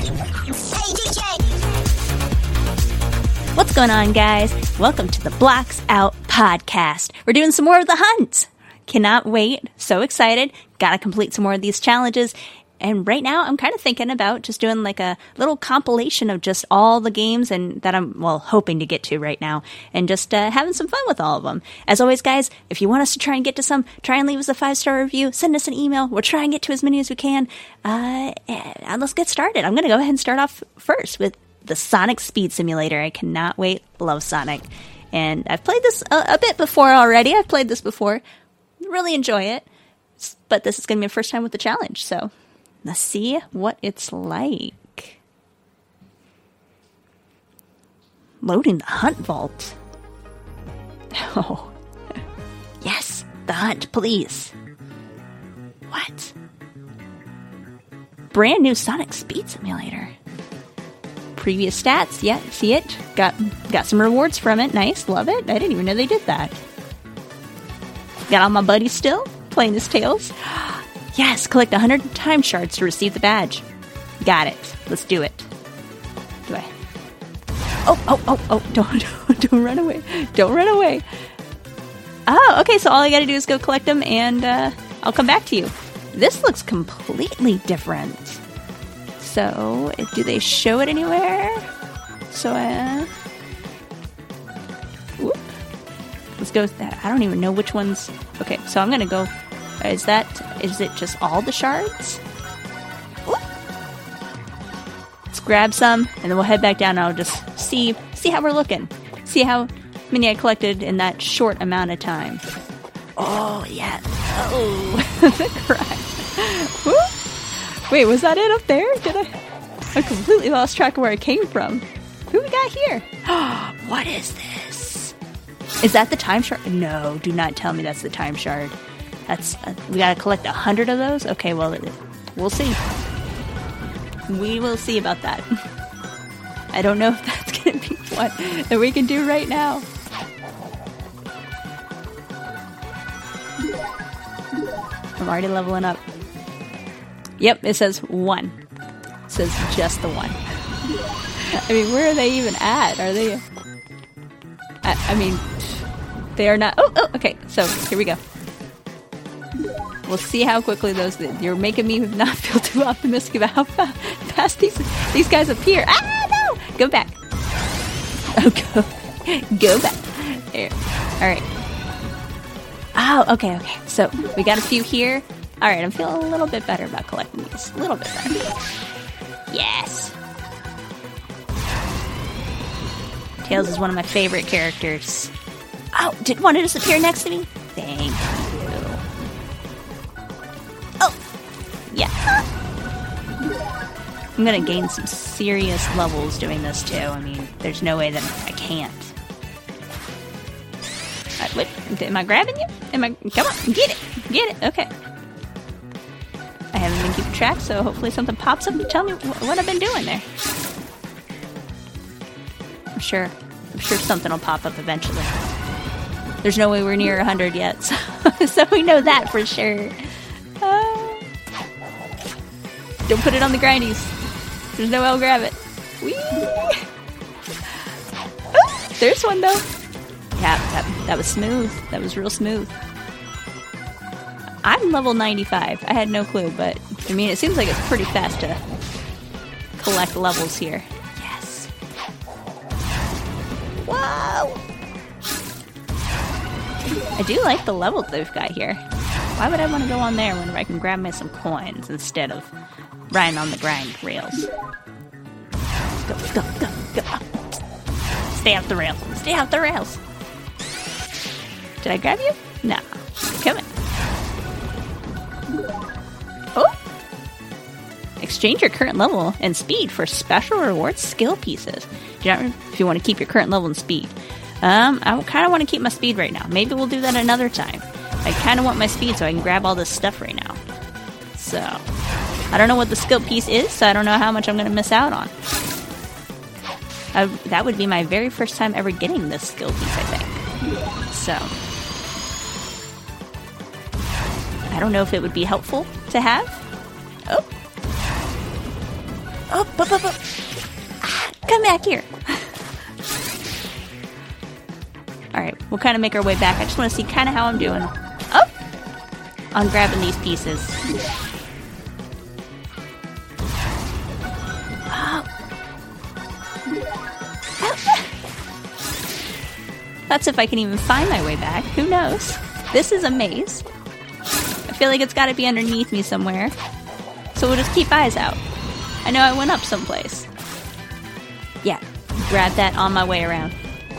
What's going on, guys? Welcome to the Blocks Out Podcast. We're doing some more of the hunt. Cannot wait. So excited. Gotta complete some more of these challenges. And right now, I'm kind of thinking about just doing like a little compilation of just all the games and that I'm, hoping to get to right now. And just having some fun with all of them. As always, guys, if you want us to try and get to some, try and leave us a 5-star review. Send us an email. We'll try and get to as many as we can. And let's get started. I'm going to go ahead and start off first with the Sonic Speed Simulator. I cannot wait. Love Sonic. And I've played this a bit before already. I've played this before. Really enjoy it. But this is going to be my first time with the challenge. So let's see what it's like. Loading the Hunt Vault. Oh. Yes, the hunt, please. What? Brand new Sonic Speed Simulator. Previous stats, yeah, see it. Got some rewards from it. Nice, love it. I didn't even know they did that. Got all my buddies still playing as Tails. Yes, collect 100 time shards to receive the badge. Got it. Let's do it. Do I? Oh! Don't run away! Don't run away! Oh, okay. So all I got to do is go collect them, and I'll come back to you. This looks completely different. So, do they show it anywhere? So, let's go with that. I don't even know which ones. Okay, so I'm gonna go. Is it just all the shards? Ooh. Let's grab some, and then we'll head back down. And I'll just see how we're looking. See how many I collected in that short amount of time. Oh yeah. Oh, the cry. Woo. Wait, was that it up there? I completely lost track of where I came from. Who we got here? What is this? Is that the time shard? No, do not tell me that's the time shard. We gotta collect 100 of those? Okay, well, we'll see. We will see about that. I don't know if that's gonna be one that we can do right now. I'm already leveling up. Yep, it says 1. It says just the 1. I mean, where are they even at? Are they... I mean, they are not... Oh, okay. So, here we go. We'll see how quickly those... You're making me not feel too optimistic about how fast these guys appear. Ah, no! Go back. Oh, go back. There. All right. Oh, okay. So, we got a few here. All right, I'm feeling a little bit better about collecting these. A little bit better. Yes. Tails is one of my favorite characters. Oh, did one disappear next to me? Thank you. Oh, yeah. I'm going to gain some serious levels doing this, too. I mean, there's no way that I can't. Wait, am I grabbing you? Come on, get it. Okay. I haven't been keeping track, so hopefully something pops up and tell me what I've been doing there. I'm sure something will pop up eventually. There's no way we're near 100 yet, so we know that for sure. Don't put it on the grindies. There's no way I'll grab it. Whee! Oh, there's one though. Yeah, that was smooth. That was real smooth. I'm level 95. I had no clue, but I mean, it seems like it's pretty fast to collect levels here. Yes. Whoa! I do like the levels they've got here. Why would I want to go on there when I can grab me some coins instead of riding on the grind rails? Go. Stay off the rails. Did I grab you? No. Come on. Oh! Exchange your current level and speed for special rewards skill pieces. If you want to keep your current level and speed. I kind of want to keep my speed right now. Maybe we'll do that another time. I kind of want my speed so I can grab all this stuff right now. So, I don't know what the skill piece is, so I don't know how much I'm going to miss out on. That would be my very first time ever getting this skill piece, I think. So, I don't know if it would be helpful to have. Oh. Oh, come back here. Alright, we'll kind of make our way back. I just want to see kind of how I'm doing. Oh! I'm grabbing these pieces. That's if I can even find my way back. Who knows? This is a maze. I feel like it's got to be underneath me somewhere. So we'll just keep eyes out. I know I went up someplace. Yeah, grab that on my way around.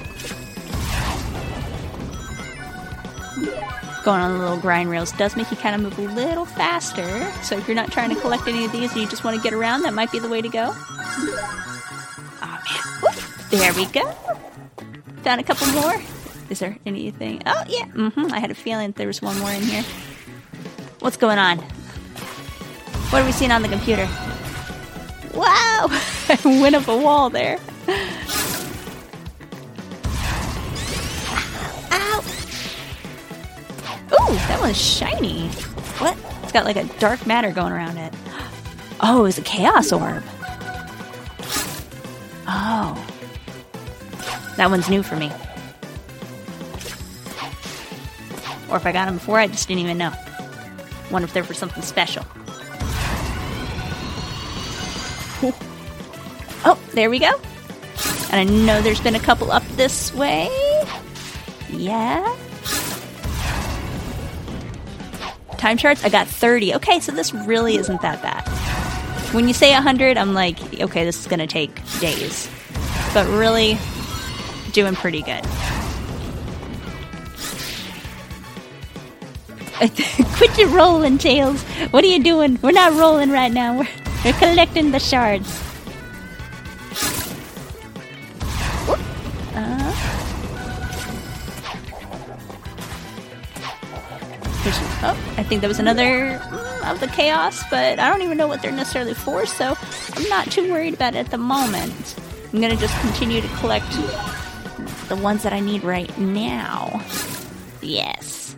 Going on the little grind rails does make you kind of move a little faster. So if you're not trying to collect any of these and you just want to get around, that might be the way to go. Oh man. Oof. There we go. Found a couple more. Is there anything? Oh, yeah. I had a feeling there was one more in here. What's going on? What are we seeing on the computer? Wow! I went up a wall there. Ow! Ooh, that one's shiny. What? It's got like a dark matter going around it. Oh, it's a chaos orb. Oh. That one's new for me. Or if I got them before, I just didn't even know. Wonder if they're for something special. Oh, there we go. And I know there's been a couple up this way. Yeah. Time shards? I got 30. Okay, so this really isn't that bad. When you say 100, I'm like, okay, this is going to take days. But really, doing pretty good. Quit your rolling, Tails. What are you doing? We're not rolling right now. We're collecting the shards. Oh, I think there was another of the chaos, but I don't even know what they're necessarily for, so I'm not too worried about it at the moment. I'm going to just continue to collect the ones that I need right now. Yes.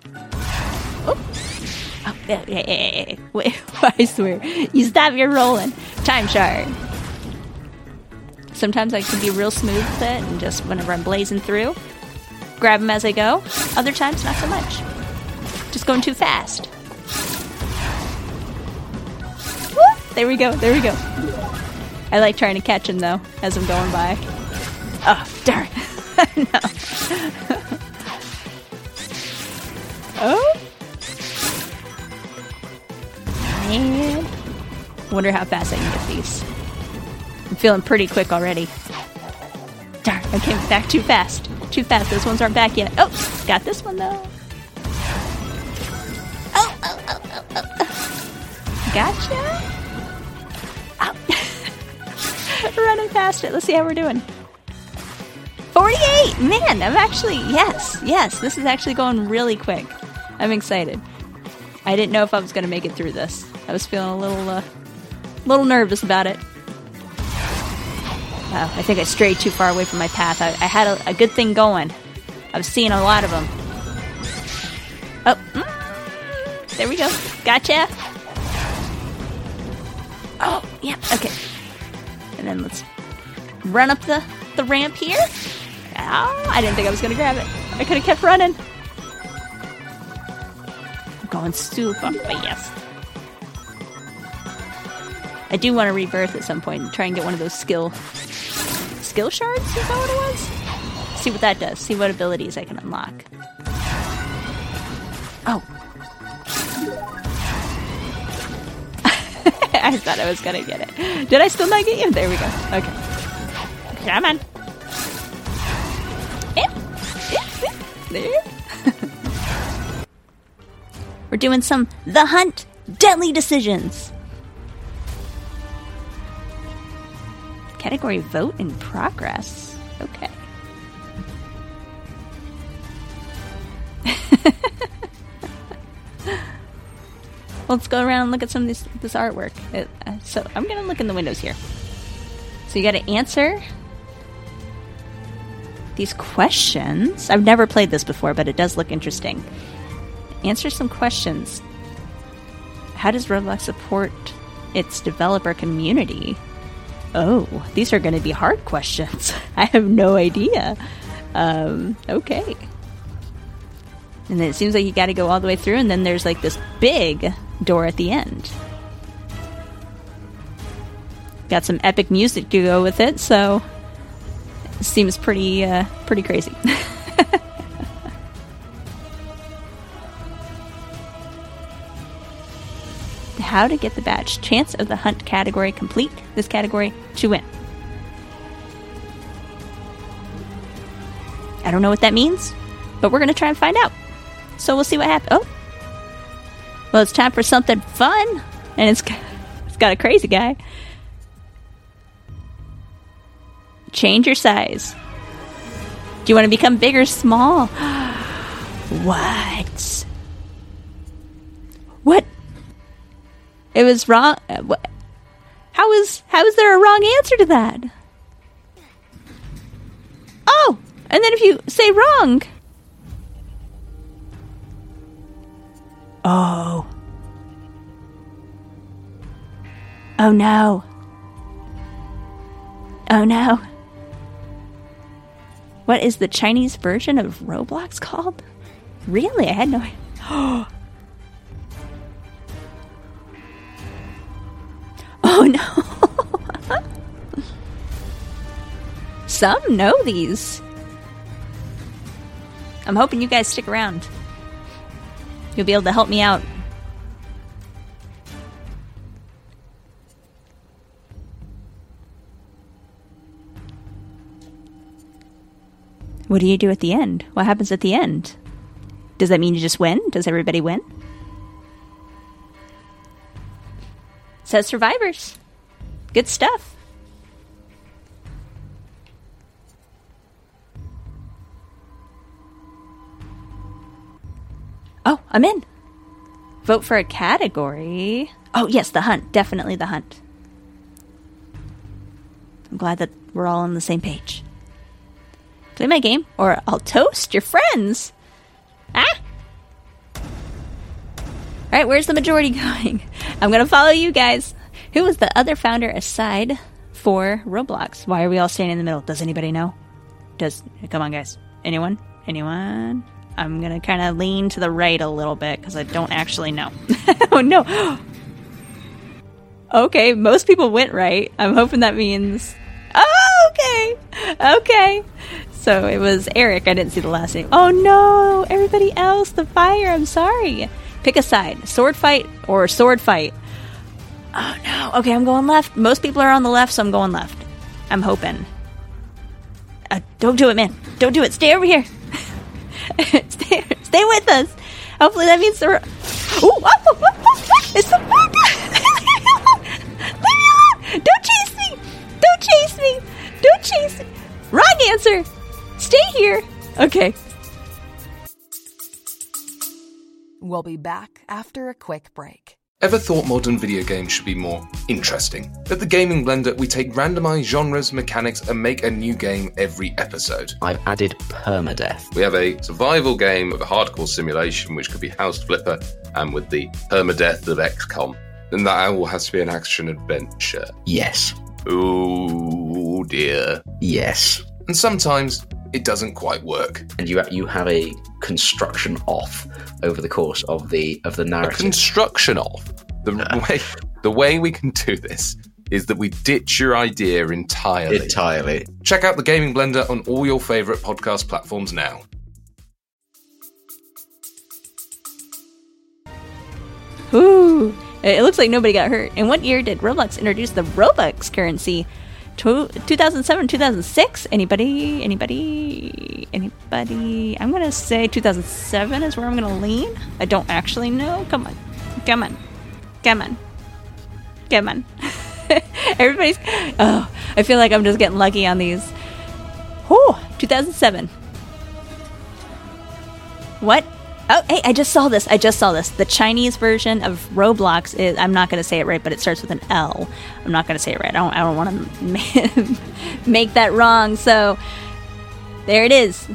Oh, hey. Wait, I swear. You stop your rolling. Time shard. Sometimes I can be real smooth with it, and just whenever I'm blazing through, grab them as I go. Other times, not so much. Just going too fast. Woo! There we go. I like trying to catch them, though, as I'm going by. Oh, darn. No. Oh. Man. Wonder how fast I can get these. I'm feeling pretty quick already. Darn, I came back too fast. Those ones aren't back yet. Oh, got this one, though. Gotcha. Ow. Running past it. Let's see how we're doing. 48! Man, I'm actually... Yes. This is actually going really quick. I'm excited. I didn't know if I was going to make it through this. I was feeling a little nervous about it. I think I strayed too far away from my path. I had a good thing going. I was seeing a lot of them. Oh, there we go. Gotcha. Oh, yeah, okay. And then let's run up the ramp here. Oh, I didn't think I was going to grab it. I could have kept running. I'm going super fast. I do want to rebirth at some point and try and get one of those skill shards? Is that what it was? See what that does. See what abilities I can unlock. Oh. I thought I was going to get it. Did I still not get you? There we go. Okay. Come on. There. We're doing some The Hunt Deadly Decisions. Category vote in progress. Okay. Let's go around and look at some of this artwork. So I'm going to look in the windows here. So you got to answer these questions. I've never played this before, but it does look interesting. Answer some questions. How does Roblox support its developer community. Oh, these are going to be hard questions. I have no idea. Okay. And then it seems like you got to go all the way through, and then there's like this big door at the end. Got some epic music to go with it, so it seems pretty crazy. How to get the badge. Chance of the hunt category complete. This category to win. I don't know what that means, but we're going to try and find out. So we'll see what happens. Oh. Well, it's time for something fun. And it's got a crazy guy. Change your size. Do you want to become big or small? What? What? It was wrong. How is there a wrong answer to that? Oh, and then if you say wrong. Oh. Oh no. Oh no. What is the Chinese version of Roblox called? Really? I had no idea. Oh no. Some know these. I'm hoping you guys stick around. You'll be able to help me out. What do you do at the end? What happens at the end? Does that mean you just win? Does everybody win? Says survivors. Good stuff. Oh, I'm in. Vote for a category. Oh, yes, the hunt. Definitely the hunt. I'm glad that we're all on the same page. Play my game, or I'll toast your friends. Ah! Alright, where's the majority going? I'm gonna follow you guys. Who was the other founder aside for Roblox? Why are we all standing in the middle? Does anybody know? Come on, guys. Anyone? I'm gonna kind of lean to the right a little bit, because I don't actually know. Oh, no! Okay, most people went right. I'm hoping that means... Oh, okay! So it was Eric. I didn't see the last name. Oh, no! Everybody else, the fire. I'm sorry. Pick a side. Sword fight or sword fight. Oh, no. Okay, I'm going left. Most people are on the left, so I'm going left. I'm hoping. Don't do it, man. Don't do it. Stay over here. Stay with us. Hopefully that means the... It's the... Leave me alone. Don't chase me. Don't chase me. Wrong answer. Stay here. Okay. We'll be back after a quick break. Ever thought modern video games should be more interesting? At the Gaming Blender, we take randomized genres, mechanics, and make a new game every episode. I've added permadeath. We have a survival game of a hardcore simulation, which could be House Flipper, and with the permadeath of XCOM. And that all has to be an action-adventure. Yes. Oh dear. Yes. And sometimes it doesn't quite work. And you have a construction off over the course of the narrative. A construction off. The way we can do this is that we ditch your idea entirely. Check out the Gaming Blender on all your favourite podcast platforms now. Ooh, it looks like nobody got hurt. In what year did Roblox introduce the Robux currency? 2007, 2006? Anybody? I'm going to say 2007 is where I'm going to lean. I don't actually know. Come on. Everybody's... Oh, I feel like I'm just getting lucky on these. Whew, 2007. What? Oh, hey, I just saw this. The Chinese version of Roblox is... I'm not going to say it right, but it starts with an L. I'm not going to say it right. I don't want to make that wrong. So, there it is.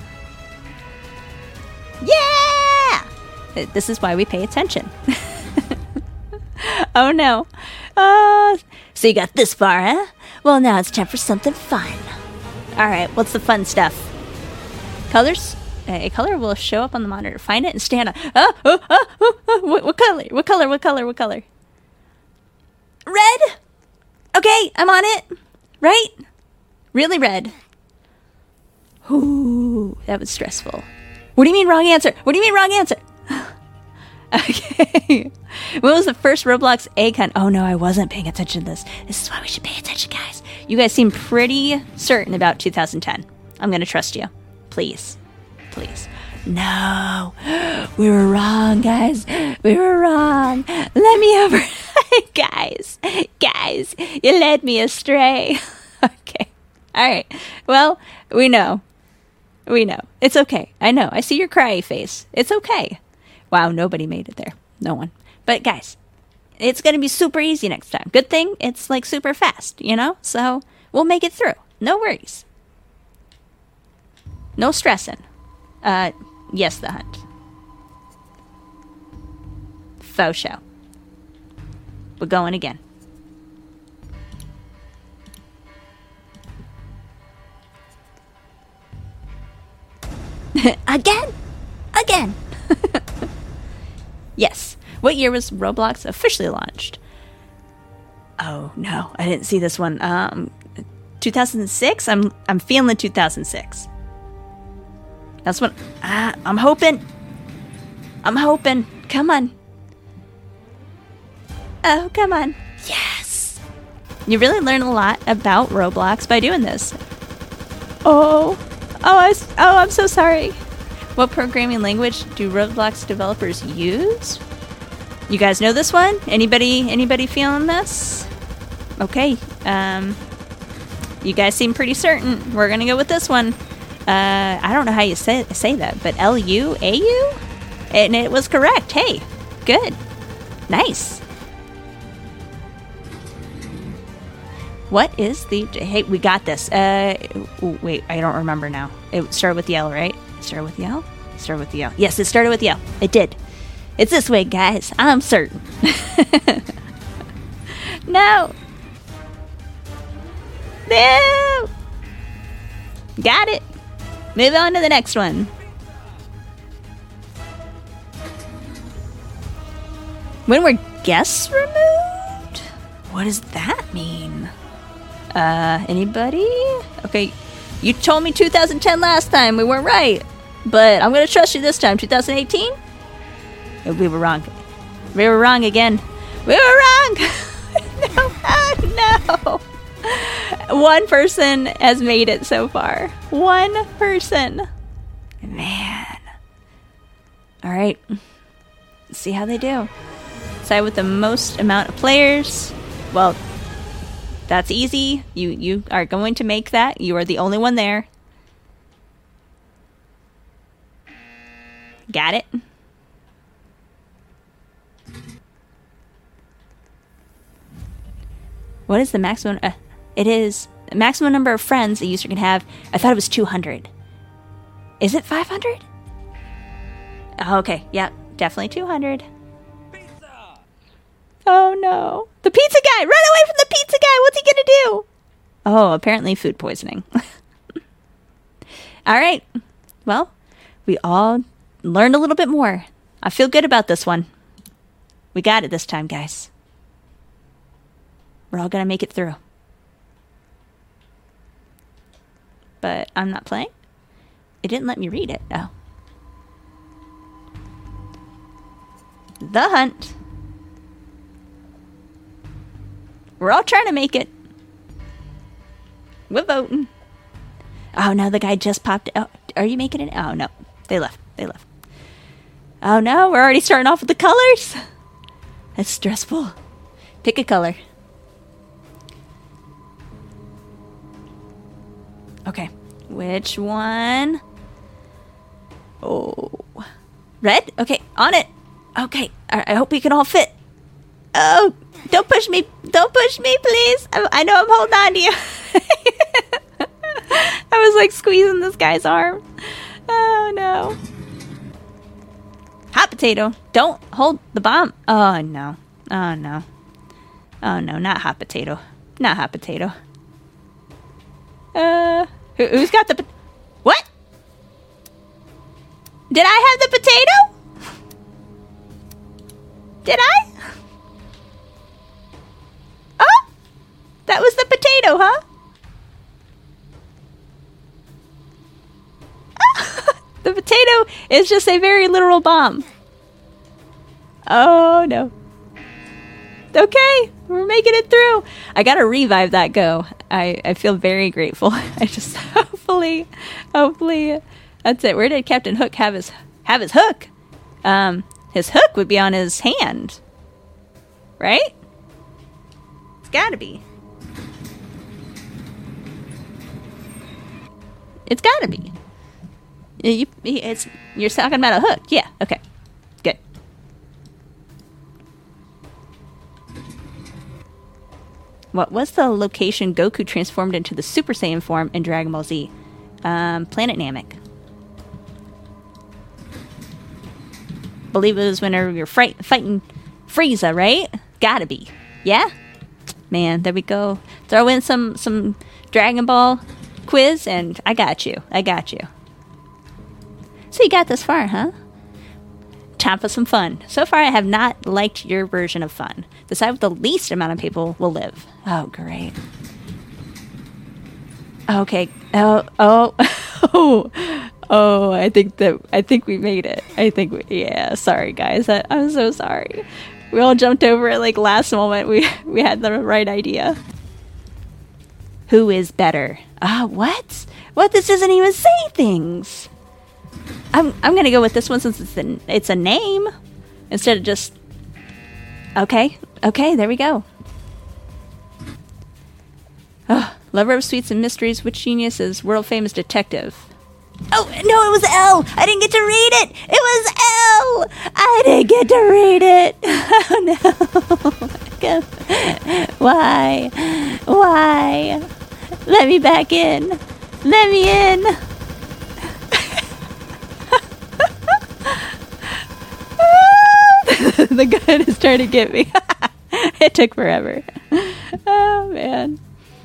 Yeah! This is why we pay attention. Oh, no. So you got this far, huh? Well, now it's time for something fun. Alright, what's the fun stuff? Colors? A color will show up on the monitor. Find it and stand on. What color? What color? What color? What color? Red? Okay, I'm on it. Right? Really red. Ooh, that was stressful. What do you mean wrong answer? What do you mean wrong answer? Okay. When was the first Roblox egg hunt? Oh no, I wasn't paying attention to this. This is why we should pay attention, guys. You guys seem pretty certain about 2010. I'm going to trust you. Please. Please. No. We were wrong, guys. We were wrong. Let me over. Guys, you led me astray. Okay. All right. Well, we know. It's okay. I know. I see your cryy face. It's okay. Wow, nobody made it there. No one. But guys, it's going to be super easy next time. Good thing it's like super fast, you know? So we'll make it through. No worries. No stressing. Yes, the hunt. Faux show. We're going again. Again. Yes. What year was Roblox officially launched? Oh no, I didn't see this one. 2006. I'm feeling 2006. That's what I'm hoping. Come on. Oh, come on. Yes. You really learn a lot about Roblox by doing this. I'm so sorry. What programming language do Roblox developers use? You guys know this one? Anybody feeling this? Okay. You guys seem pretty certain. We're gonna go with this one. I don't know how you say that, but L-U-A-U? And it was correct. Hey, good. Nice. What is the... Hey, we got this. Wait, I don't remember now. It started with the L, right? Started with the L? Started with the L. Yes, it started with the L. It did. It's this way, guys. I'm certain. No. No. Got it. Move on to the next one. When were guests removed? What does that mean? Anybody? Okay, you told me 2010 last time. We weren't right. But I'm going to trust you this time. 2018? We were wrong. We were wrong again. We were wrong! No. Oh, no! One person has made it so far. One person. Man. Alright. Let's see how they do. Side with the most amount of players. Well, that's easy. You are going to make that. You are the only one there. Got it? What is the maximum? It is the maximum number of friends a user can have. I thought it was 200. Is it 500? Oh, okay. Yeah, definitely 200. Pizza! Oh no. The pizza guy! Run away from the pizza guy! What's he gonna do? Oh, apparently food poisoning. Alright. Well, we all learned a little bit more. I feel good about this one. We got it this time, guys. We're all gonna make it through. But I'm not playing? It didn't let me read it. Oh. The hunt. We're all trying to make it. We're voting. Oh, no, the guy just popped. Oh, are you making it? Oh, no. They left. Oh, no, we're already starting off with the colors. That's stressful. Pick a color. Okay. Which one? Oh. Red? Okay, on it. Okay, I hope we can all fit. Oh, don't push me. Don't push me, please. I know I'm holding on to you. I was like squeezing this guy's arm. Oh, no. Hot potato. Don't hold the bomb. Oh, no. Oh, no. Oh no, not hot potato. Not hot potato. Who's got the... What? Did I have the potato? Did I? Oh! That was the potato, huh? The potato is just a very literal bomb. Oh no. Okay, we're making it through. I gotta revive that go. I feel very grateful. I just hopefully that's it. Where did Captain Hook have his hook? His hook would be on his hand, right? It's gotta be. It's gotta be. You're talking about a hook. Yeah, okay. Good. What was the location Goku transformed into the Super Saiyan form in Dragon Ball Z? Planet Namek. Believe it was whenever you're fighting Frieza, right? Gotta be. Yeah? Man, there we go. Throw in some Dragon Ball quiz and I got you. So you got this far, huh? Time for some fun. So far, I have not liked your version of fun. Decide what the least amount of people will live. Oh, great. Okay. Oh. I think we made it. Yeah, sorry guys. I'm so sorry. We all jumped over it like last moment. We had the right idea. Who is better? What? What? This doesn't even say things. I'm gonna go with this one since it's a name instead of just. Okay, there we go. Oh, lover of sweets and mysteries, which genius is world famous detective? Oh no, it was L. I didn't get to read it. It was L. I didn't get to read it. Oh no. Why? Let me back in. Let me in. The gun is trying to get me. It took forever. Oh, man.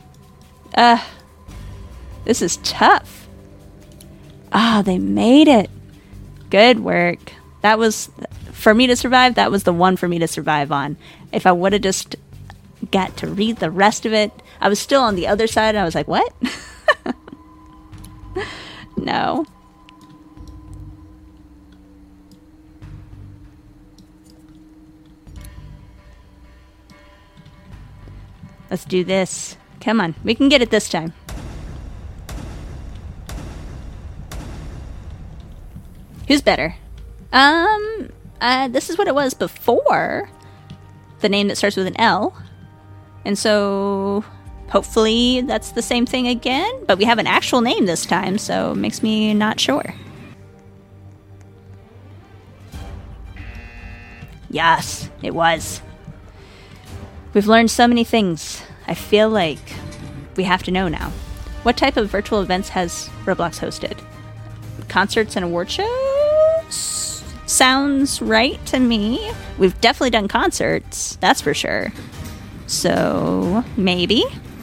This is tough. They made it. Good work. That was, for me to survive, that was the one for me to survive on. If I would have just got to read the rest of it, I was still on the other side, and I was like, what? No. Let's do this. Come on, we can get it this time. Who's better? This is what it was before. The name that starts with an L. And so, hopefully that's the same thing again. But we have an actual name this time, so it makes me not sure. Yes, it was. We've learned so many things. I feel like we have to know now. What type of virtual events has Roblox hosted? Concerts and award shows? Sounds right to me. We've definitely done concerts, that's for sure. So, maybe?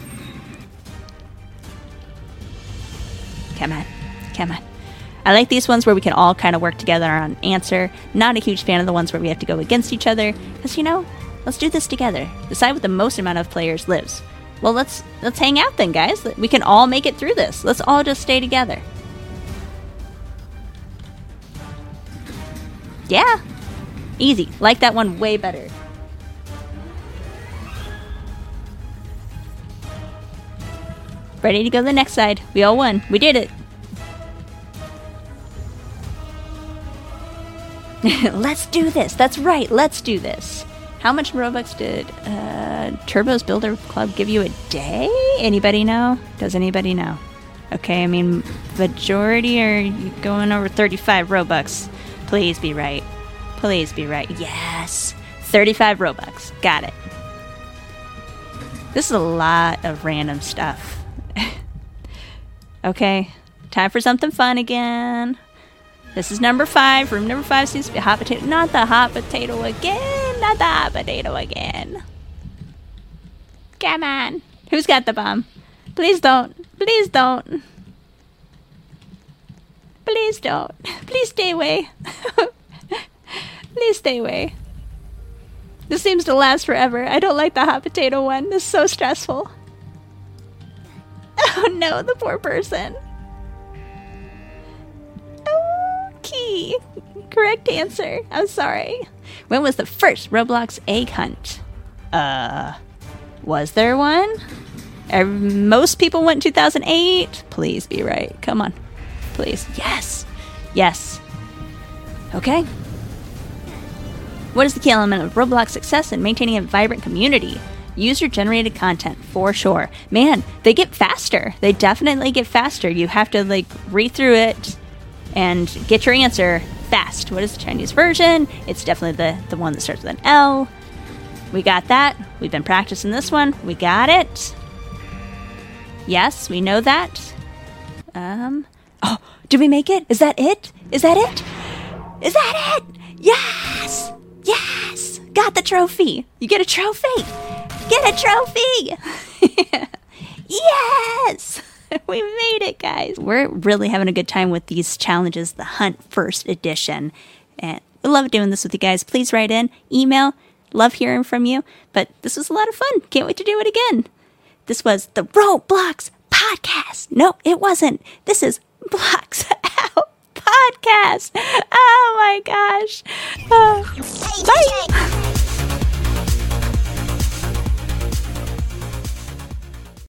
Come on. I like these ones where we can all kind of work together on an answer. Not a huge fan of the ones where we have to go against each other. Because, let's do this together. Decide what the most amount of players lives. Well, let's hang out then, guys. We can all make it through this. Let's all just stay together. Yeah. Easy. Like that one way better. Ready to go to the next side. We all won. We did it. Let's do this. That's right. Let's do this. How much Robux did Turbo's Builder Club give you a day? Anybody know? Does anybody know? Okay, I mean, majority are going over 35 Robux. Please be right. Please be right. Yes. 35 Robux. Got it. This is a lot of random stuff. Okay, time for something fun again. This is number 5. Room number 5 seems to be hot potato. Not the hot potato again. Not the hot potato again. Come on. Who's got the bomb? Please don't. Please don't. Please don't. Please stay away. Please stay away. This seems to last forever. I don't like the hot potato one. This is so stressful. Oh no, the poor person. Okay. Correct answer. I'm sorry. When was the first Roblox egg hunt? Was there one? Most people went 2008. Please be right. Come on. Please. Yes. Yes. Okay. What is the key element of Roblox success in maintaining a vibrant community? User-generated content, for sure. Man, they get faster. They definitely get faster. You have to, read through it and get your answer fast. What is the Chinese version? It's definitely the one that starts with an L. We got that. We've been practicing this one. We got it. Yes, we know that. Oh, did we make it? Is that it? Is that it? Is that it? Yes! Yes! Got the trophy. You get a trophy. Get a trophy. Yes! We made it, guys. We're really having a good time with these challenges, the Hunt First Edition. And we love doing this with you guys. Please write in, email. Love hearing from you. But this was a lot of fun. Can't wait to do it again. This was the Roblox Podcast. No, it wasn't. This is Blocks Out Podcast. Oh my gosh. Bye.